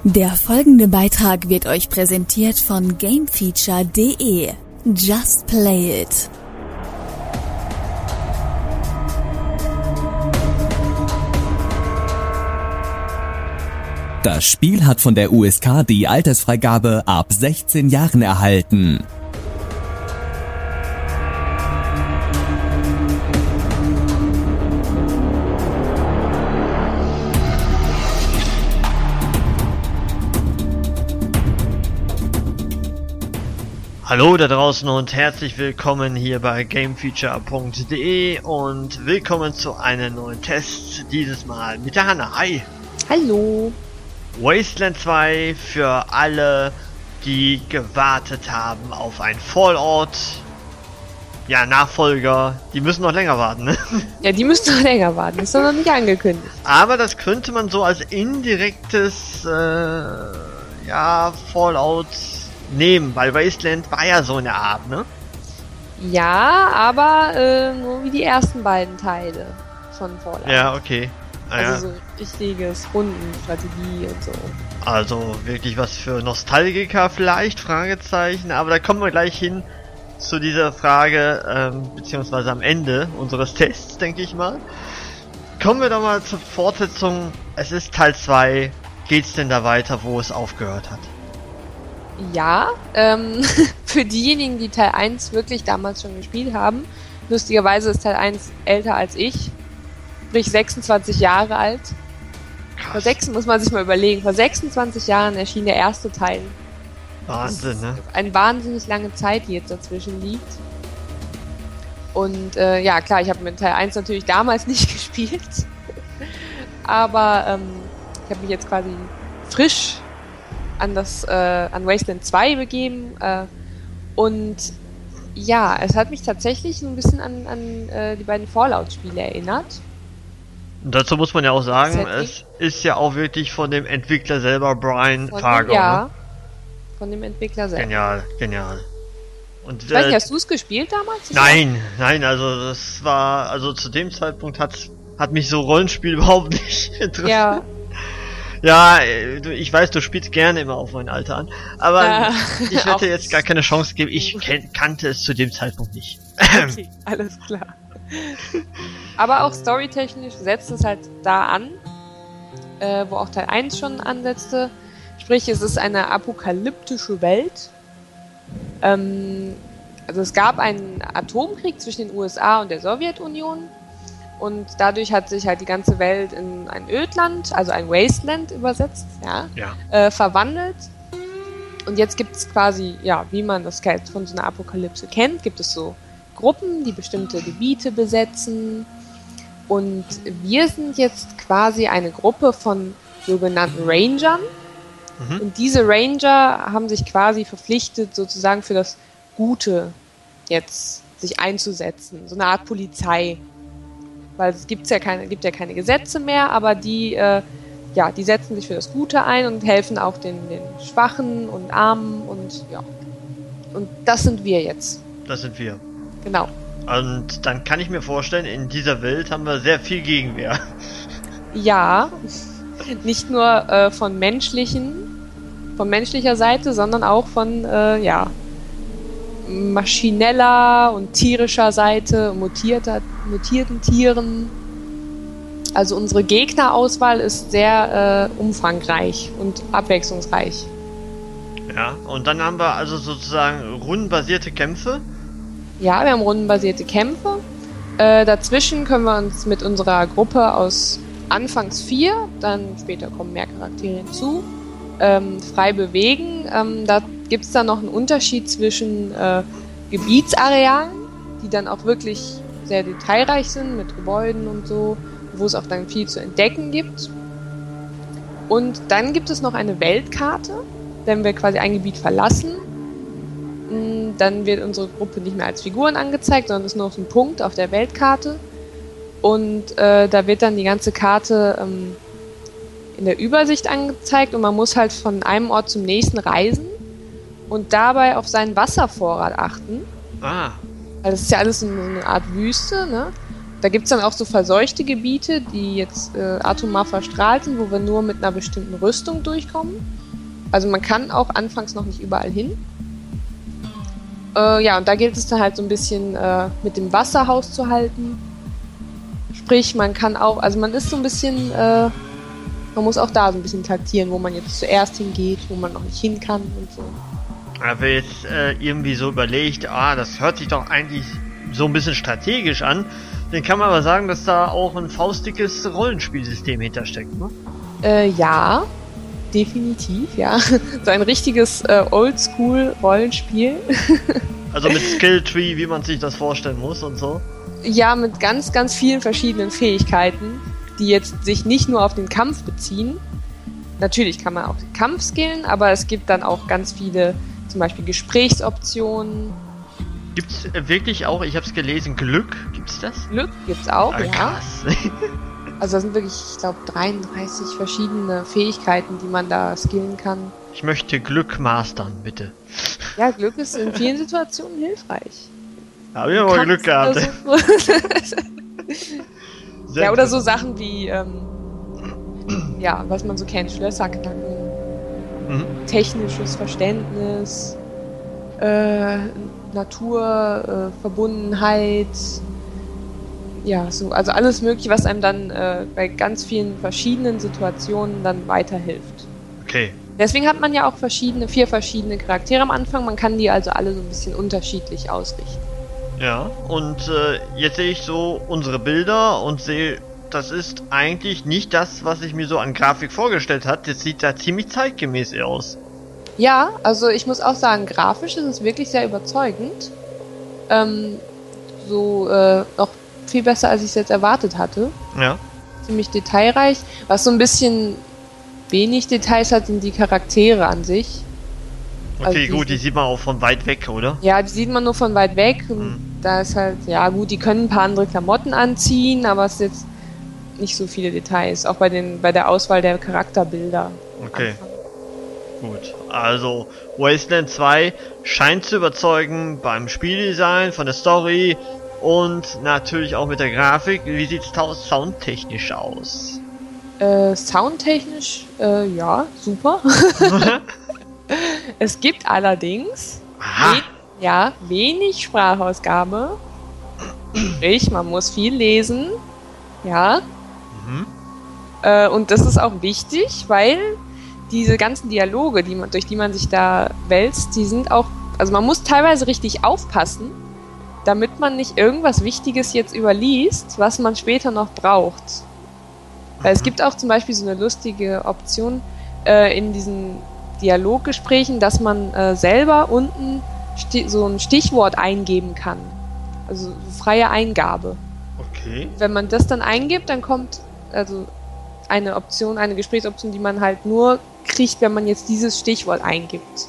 Der folgende Beitrag wird euch präsentiert von Gamefeature.de. Just play it. Das Spiel hat von der USK die Altersfreigabe ab 16 Jahren erhalten. Hallo da draußen und herzlich willkommen hier bei Gamefeature.de und willkommen zu einem neuen Test, dieses Mal mit der Hanna. Hi! Hallo! Wasteland 2 für alle, die gewartet haben auf ein Fallout. Ja, Nachfolger, die müssen noch länger warten, ne? Ja, die müssen noch länger warten, ist doch noch nicht angekündigt. Aber das könnte man so als indirektes, Fallout nehmen, weil Wasteland war ja so eine Art, ne? Ja, aber nur wie die ersten beiden Teile von Fallout. Ja, okay. Also so richtiges Rundenstrategie und so. Also wirklich was für Nostalgiker vielleicht, Fragezeichen, aber da kommen wir gleich hin zu dieser Frage, beziehungsweise am Ende unseres Tests, denke ich mal. Kommen wir doch mal zur Fortsetzung. Es ist Teil 2. Geht's denn da weiter, wo es aufgehört hat? Ja, für diejenigen, die Teil 1 wirklich damals schon gespielt haben, lustigerweise ist Teil 1 älter als ich, sprich 26 Jahre alt. Krass. Muss man sich mal überlegen, vor 26 Jahren erschien der erste Teil. Wahnsinn, ne? Eine wahnsinnig lange Zeit, die jetzt dazwischen liegt. Und ja, klar, ich habe mit Teil 1 natürlich damals nicht gespielt, aber ich habe mich jetzt quasi frisch an Wasteland 2 begeben und ja, es hat mich tatsächlich ein bisschen an die beiden Fallout-Spiele erinnert. Und dazu muss man ja auch sagen, es ist ja auch wirklich von dem Entwickler selber, Brian Fargo. Ja, ne? Von dem Entwickler selber. Genial. Und, ich weiß nicht, hast du es gespielt damals? Nein, also das war, also zu dem Zeitpunkt hat mich so Rollenspiel überhaupt nicht interessiert. Ja. Ja, ich weiß, du spielst gerne immer auf mein Alter an, aber ich werde dir jetzt gar keine Chance geben, ich kannte es zu dem Zeitpunkt nicht. Okay, alles klar. Aber auch storytechnisch setzt es halt da an, wo auch Teil 1 schon ansetzte. Sprich, es ist eine apokalyptische Welt. Also es gab einen Atomkrieg zwischen den USA und der Sowjetunion. Und dadurch hat sich halt die ganze Welt in ein Ödland, also ein Wasteland übersetzt, verwandelt. Und jetzt gibt es quasi, ja, wie man das von so einer Apokalypse kennt, gibt es so Gruppen, die bestimmte Gebiete besetzen. Und wir sind jetzt quasi eine Gruppe von sogenannten Rangern. Mhm. Und diese Ranger haben sich quasi verpflichtet, sozusagen für das Gute jetzt sich einzusetzen. So eine Art Polizei. Weil es gibt ja keine Gesetze mehr, aber die setzen sich für das Gute ein und helfen auch den Schwachen und Armen und ja. Und das sind wir jetzt. Das sind wir. Genau. Und dann kann ich mir vorstellen, in dieser Welt haben wir sehr viel Gegenwehr. Ja. Nicht nur von menschlicher Seite, sondern auch von maschineller und tierischer Seite, mutierten Tieren. Also unsere Gegnerauswahl ist sehr umfangreich und abwechslungsreich. Ja, und dann haben wir also sozusagen rundenbasierte Kämpfe. Ja, wir haben rundenbasierte Kämpfe. Dazwischen können wir uns mit unserer Gruppe aus anfangs 4, dann später kommen mehr Charaktere hinzu, frei bewegen. Da gibt es dann noch einen Unterschied zwischen Gebietsarealen, die dann auch wirklich sehr detailreich sind mit Gebäuden und so, wo es auch dann viel zu entdecken gibt. Und dann gibt es noch eine Weltkarte, wenn wir quasi ein Gebiet verlassen. Dann wird unsere Gruppe nicht mehr als Figuren angezeigt, sondern ist nur noch ein Punkt auf der Weltkarte. Und da wird dann die ganze Karte in der Übersicht angezeigt und man muss halt von einem Ort zum nächsten reisen und dabei auf seinen Wasservorrat achten. Ah. Weil das ist ja alles so eine Art Wüste, ne? Da gibt es dann auch so verseuchte Gebiete, die jetzt atomar verstrahlt sind, wo wir nur mit einer bestimmten Rüstung durchkommen. Also man kann auch anfangs noch nicht überall hin. Ja, und da gilt es dann halt so ein bisschen mit dem Wasser Haus zu halten. Sprich, man kann auch, also man ist so ein bisschen, man muss auch da so ein bisschen taktieren, wo man jetzt zuerst hingeht, wo man noch nicht hin kann und so. Aber jetzt irgendwie so überlegt, das hört sich doch eigentlich so ein bisschen strategisch an, dann kann man aber sagen, dass da auch ein faustdickes Rollenspielsystem hintersteckt, ne? Ja, definitiv, ja. So ein richtiges Oldschool-Rollenspiel. Also mit Skilltree, wie man sich das vorstellen muss und so? Ja, mit ganz, ganz vielen verschiedenen Fähigkeiten, die jetzt sich nicht nur auf den Kampf beziehen. Natürlich kann man auch den Kampf skillen, aber es gibt dann auch ganz viele, zum Beispiel Gesprächsoptionen. Gibt's wirklich auch, ich habe es gelesen, Glück? Gibt's das? Glück gibt's auch, ja. Krass. Also das sind wirklich, ich glaube, 33 verschiedene Fähigkeiten, die man da skillen kann. Ich möchte Glück mastern, bitte. Ja, Glück ist in vielen Situationen hilfreich. Hab ich aber Glück gehabt. So ja, oder so Sachen wie, ja, was man so kennt, Schlösser knacken, technisches Verständnis, Natur, Verbundenheit, ja, so, also alles Mögliche, was einem dann bei ganz vielen verschiedenen Situationen dann weiterhilft. Okay. Deswegen hat man ja auch 4 verschiedene Charaktere am Anfang, man kann die also alle so ein bisschen unterschiedlich ausrichten. Ja, und jetzt sehe ich so unsere Bilder und sehe, das ist eigentlich nicht das, was ich mir so an Grafik vorgestellt habe. Das sieht da ziemlich zeitgemäß aus. Ja, also ich muss auch sagen, grafisch ist es wirklich sehr überzeugend. Noch viel besser, als ich es jetzt erwartet hatte. Ja. Ziemlich detailreich. Was so ein bisschen wenig Details hat, sind die Charaktere an sich. Okay, also gut, die sieht man auch von weit weg, oder? Ja, die sieht man nur von weit weg. Und da ist halt, ja gut, die können ein paar andere Klamotten anziehen, aber es ist jetzt nicht so viele Details. Auch bei der Auswahl der Charakterbilder. Okay. Gut, also Wasteland 2 scheint zu überzeugen beim Spieldesign, von der Story und natürlich auch mit der Grafik. Wie sieht's soundtechnisch aus? Soundtechnisch, super. Es gibt allerdings wenig Sprachausgabe. Sprich, man muss viel lesen. Ja. Und das ist auch wichtig, weil diese ganzen Dialoge, durch die man sich da wälzt, die sind auch, also man muss teilweise richtig aufpassen, damit man nicht irgendwas Wichtiges jetzt überliest, was man später noch braucht. Weil es gibt auch zum Beispiel so eine lustige Option in diesen Dialoggesprächen, dass man selber unten so ein Stichwort eingeben kann. Also freie Eingabe. Okay. Wenn man das dann eingibt, dann kommt also eine Gesprächsoption, die man halt nur kriegt, wenn man jetzt dieses Stichwort eingibt.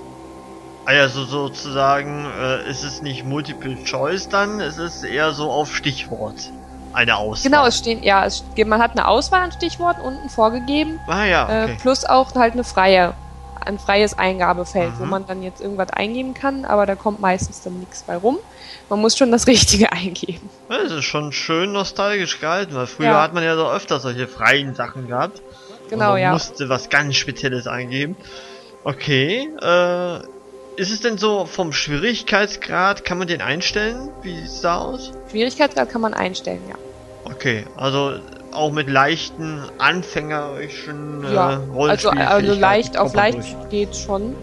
Also sozusagen ist es nicht Multiple Choice dann, es ist eher so auf Stichwort eine Auswahl. Genau, man hat eine Auswahl an Stichworten unten vorgegeben. Okay. Plus auch halt ein freies Eingabefeld, wo man dann jetzt irgendwas eingeben kann, aber da kommt meistens dann nichts bei rum. Man muss schon das Richtige eingeben. Das ist schon schön nostalgisch gehalten, weil früher hat man ja so öfter solche freien Sachen gehabt. Genau, man musste was ganz Spezielles eingeben. Okay, ist es denn so vom Schwierigkeitsgrad, kann man den einstellen? Wie sieht's da aus? Schwierigkeitsgrad kann man einstellen, ja. Okay, also auch mit leichten, anfängerischen Rollenspielfähigkeiten. Also leicht auf leicht geht schon.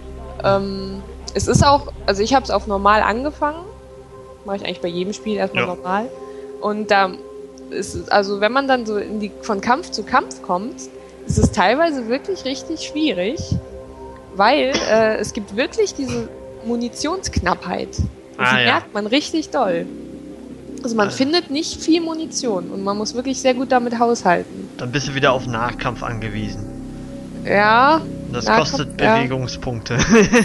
Es ist auch, also ich habe es auf normal angefangen. Mache ich eigentlich bei jedem Spiel erstmal normal. Und da ist es, also wenn man dann so von Kampf zu Kampf kommt, ist es teilweise wirklich richtig schwierig, weil es gibt wirklich diese Munitionsknappheit. Und die merkt man richtig doll. Also man findet nicht viel Munition und man muss wirklich sehr gut damit haushalten. Dann bist du wieder auf Nahkampf angewiesen. Ja. Das kostet Bewegungspunkte.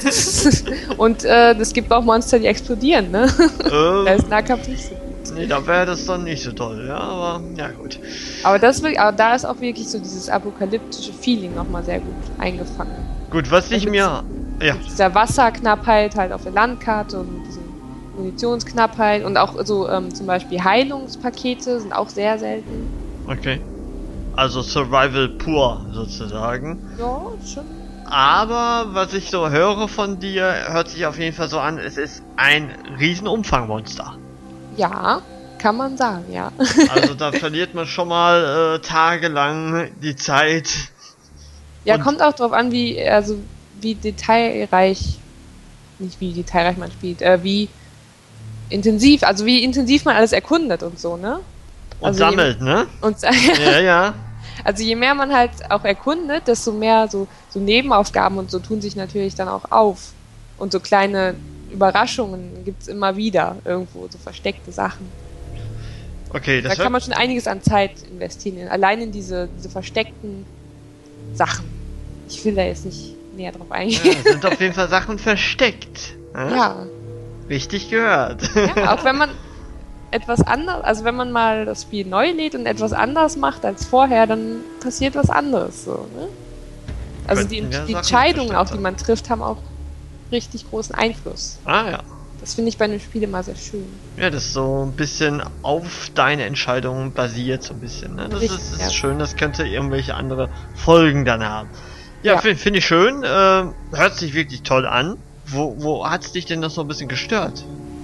Und es gibt auch Monster, die explodieren, ne? Da ist Nahkampf nicht so gut. Nee, da wäre das dann nicht so toll, ja, aber ja gut. Aber da ist auch wirklich so dieses apokalyptische Feeling nochmal sehr gut eingefangen. Gut, was ich mir... Dieser Wasserknappheit halt auf der Landkarte und diesen Munitionsknappheit und auch so zum Beispiel Heilungspakete sind auch sehr selten. Okay. Also Survival pur sozusagen. Ja, schon. Aber was ich so höre von dir, hört sich auf jeden Fall so an, es ist ein Riesenumfangmonster. Ja, kann man sagen, ja. Also da verliert man schon mal tagelang die Zeit. Ja, kommt auch drauf an, wie detailreich, nicht wie detailreich man spielt, wie intensiv man alles erkundet und so, ne? Und also sammelt, ne? Ja. Also je mehr man halt auch erkundet, desto mehr so Nebenaufgaben und so tun sich natürlich dann auch auf. Und so kleine Überraschungen gibt's immer wieder irgendwo, so versteckte Sachen. Okay, da kann man schon einiges an Zeit investieren, allein in diese versteckten Sachen. Ich will da jetzt nicht näher drauf eingehen. Ja, sind auf jeden Fall Sachen versteckt. Ja. Richtig gehört. Ja, auch wenn man etwas anders, also wenn man mal das Spiel neu lädt und etwas anders macht als vorher, dann passiert was anderes, so, ne? Also die Entscheidungen auch, die man trifft, haben auch richtig großen Einfluss. Ah, ja. Das finde ich bei einem Spiel immer sehr schön. Ja, das ist so ein bisschen auf deine Entscheidungen basiert, so ein bisschen, ne? Das ist schön, das könnte irgendwelche andere Folgen dann haben. Ja. Finde ich schön, hört sich wirklich toll an. Wo hat's dich denn noch so ein bisschen gestört?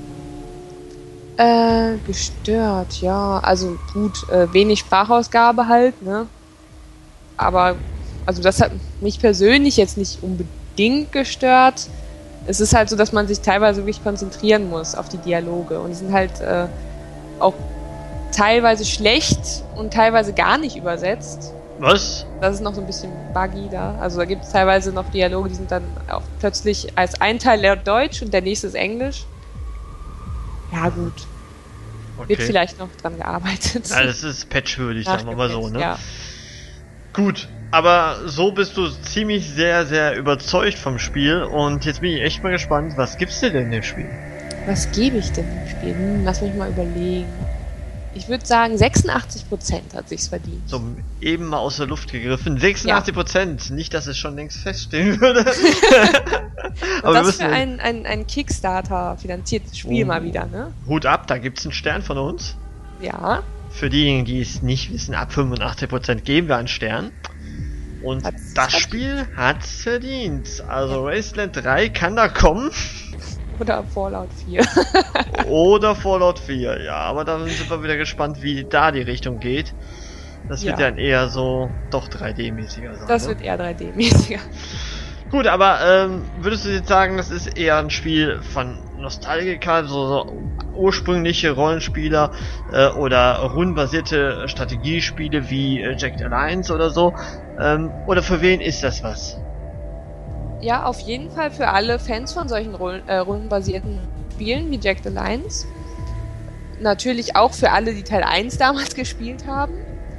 Gestört, ja. Also gut, wenig Sprachausgabe halt, ne? Aber, also das hat mich persönlich jetzt nicht unbedingt gestört. Es ist halt so, dass man sich teilweise wirklich konzentrieren muss auf die Dialoge. Und die sind halt auch teilweise schlecht und teilweise gar nicht übersetzt. Was? Das ist noch so ein bisschen buggy da. Also da gibt es teilweise noch Dialoge, die sind dann auch plötzlich als ein Teil Deutsch und der nächste ist Englisch. Ja, gut. Okay. Wird vielleicht noch dran gearbeitet. Ja, das ist patchwürdig, sagen wir mal so, ne? Ja. Gut, aber so bist du ziemlich sehr, sehr überzeugt vom Spiel und jetzt bin ich echt mal gespannt, was gibst du denn dem Spiel? Was gebe ich denn dem Spiel? Lass mich mal überlegen. Ich würde sagen, 86% hat sich's verdient. So, eben mal aus der Luft gegriffen. 86%. Ja. Nicht, dass es schon längst feststehen würde. Aber das für ein Kickstarter finanziertes Spiel mal wieder, ne? Hut ab, da gibt's einen Stern von uns. Ja. Für diejenigen, die es nicht wissen, ab 85% geben wir einen Stern. Und das Spiel hat's verdient. Also Wasteland 3 kann da kommen. Oder Fallout 4. Oder Fallout 4, ja. Aber dann sind wir wieder gespannt, wie da die Richtung geht. Das wird ja eher so doch 3D-mäßiger sein. Das wird eher 3D-mäßiger. Gut, aber würdest du jetzt sagen, das ist eher ein Spiel von Nostalgiker, so ursprüngliche Rollenspieler oder rundenbasierte Strategiespiele wie Jagged Alliance oder so? Oder für wen ist das was? Ja, auf jeden Fall für alle Fans von solchen rundenbasierten Spielen wie Jagged Alliance. Natürlich auch für alle, die Teil 1 damals gespielt haben.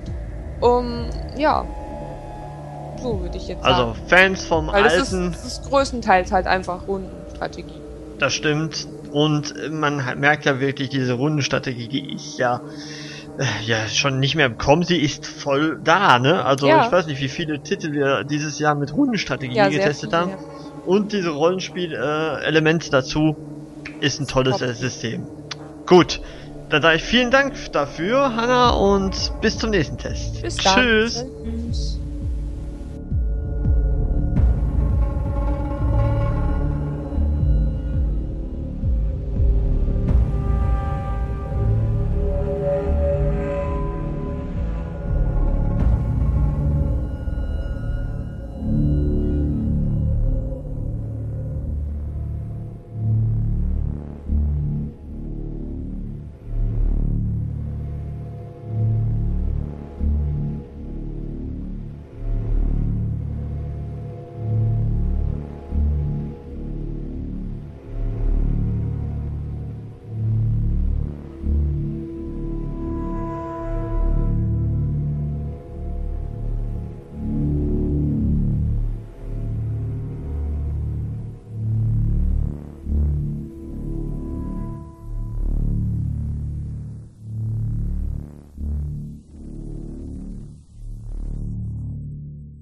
Ja, so würde ich jetzt sagen. Also Fans vom alten... Das ist größtenteils halt einfach Rundenstrategie. Das stimmt. Und man merkt ja wirklich, diese Rundenstrategie, die ist ja schon nicht mehr im Kommen, sie ist voll da, ne? Also ich weiß nicht, wie viele Titel wir dieses Jahr mit Rundenstrategie getestet haben. Ja. Und diese Rollenspiel-Elemente dazu ist ein tolles System. Gut, dann sage ich vielen Dank dafür, Hanna, und bis zum nächsten Test. Bis dann. Tschüss. Tschüss.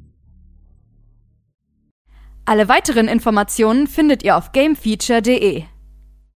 Alle weiteren Informationen findet ihr auf gamefeature.de.